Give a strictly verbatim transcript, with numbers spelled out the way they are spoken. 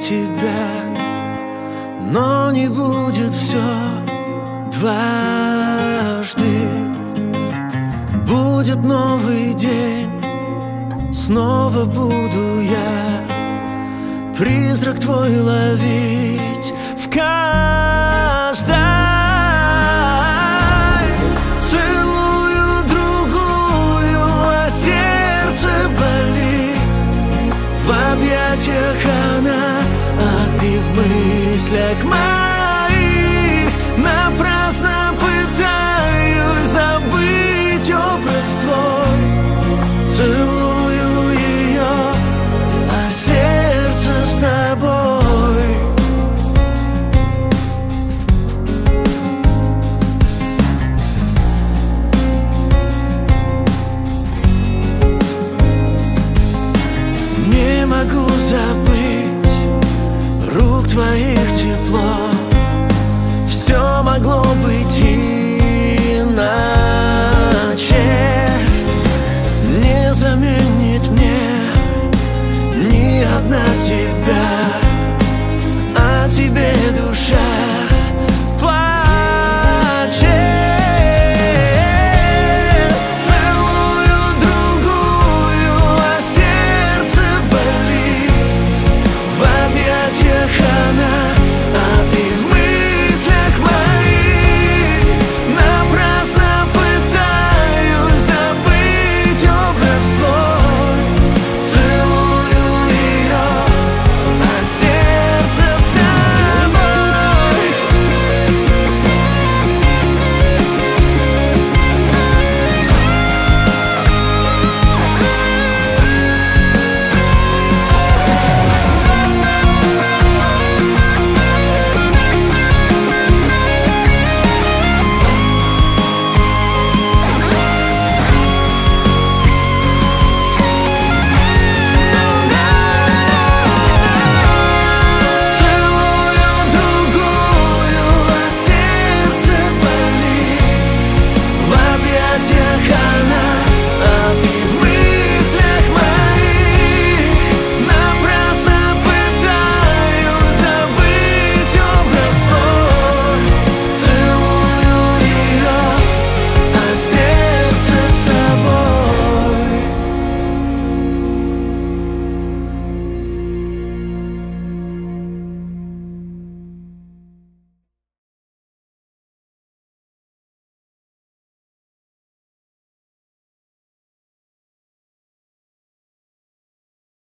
тебя, но не будет все дважды. Будет новый день, снова буду я призрак твой ловить в каждой. Целую другую, а сердце болит. В объятиях она, а ты в мыслях моих. Напрасно пытаюсь забыть образ твой. Целую ее, а сердце с тобой. Не могу забыть рук твоих тепло. Все могло быть